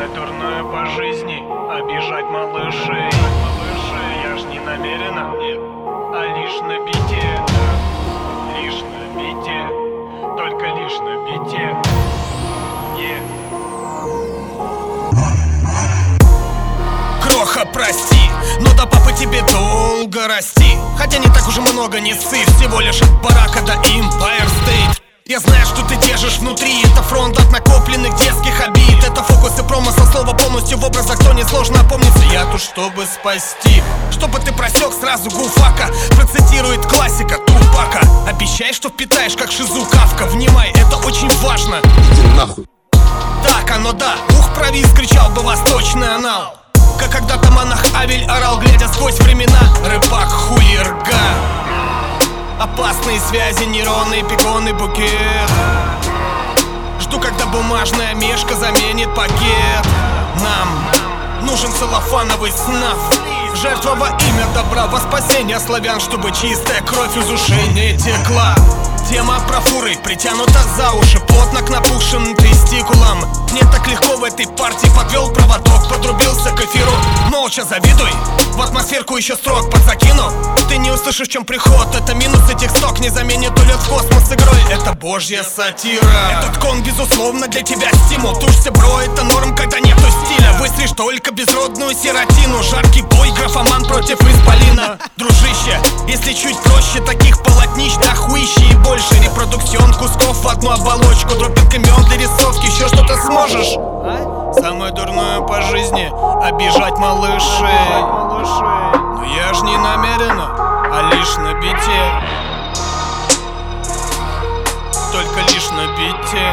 Самое дурное по жизни — обижать малышей. Я ж не намеренно, нет, а лишь на бите. Лишь на бите, только лишь на бите. Кроха, прости, но до папы тебе долго расти. Хотя не так уж много, не ссы, всего лишь от барака до Empire State. Я знаю, что ты держишь внутри, это фронт от накопленных детских обид. Это фокус и промысел слова полностью в образах, то несложно опомниться. Я тут, чтобы спасти, чтобы ты просек сразу гуфака. Процитирует классика Тупака. Обещай, что впитаешь, как шизу Кавка. Внимай, это очень важно. Иди нахуй. Так оно да, ух, провис, кричал бы восточный анал. Как когда-то монах Авель орал, глядя сквозь времена. Рыбак хуерга. Опасные связи, нейроны, пигоны, букет. Жду, когда бумажная мешка заменит пакет. Нам нужен целлофановый снаф. Жертва во имя добра, во спасение славян, чтобы чистая кровь из ушей не текла. Тема про фуры притянута за уши, плотно к напухшим тестикулам. Мне так легко в этой партии, подвел проводок, подрубился к эфиру. Молча завидуй, в атмосферку еще строк подзакину. Ты не услышишь, в чем приход, это минус этих сток. Не заменит улет в космос игрой, это божья сатира. Этот кон, безусловно, для тебя стимул. Тушься, бро, это норм, когда нету стиля. Выстришь только безродную сиротину. Жаркий бой, графоман против исполина. Дружище, если чуть проще, таких полотнищ дохуище и больше. Репродукцион кусков в одну оболочку. Дропинг имен для рисовки, еще что-то сможешь? Самое дурное по жизни — обижать малышей. Но я ж не намеренно, а лишь на бите. Только лишь на бите.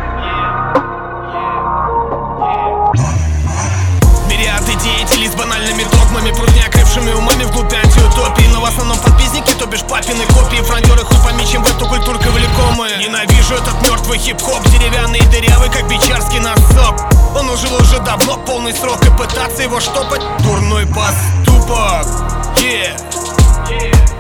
Мириады деятелей с банальными догмами, прут неокрепшими умами вглубь антиутопии. Но в основном подпизники, то бишь папины копии. Фронтёры хуй пойми, чем в эту культурку влекомые. Ненавижу этот мертвый хип-хоп, деревянный и дырявый, как бичарский носок. Он ужил уже давно полный срок, и пытаться его штопать — дурной поступок. Yeah.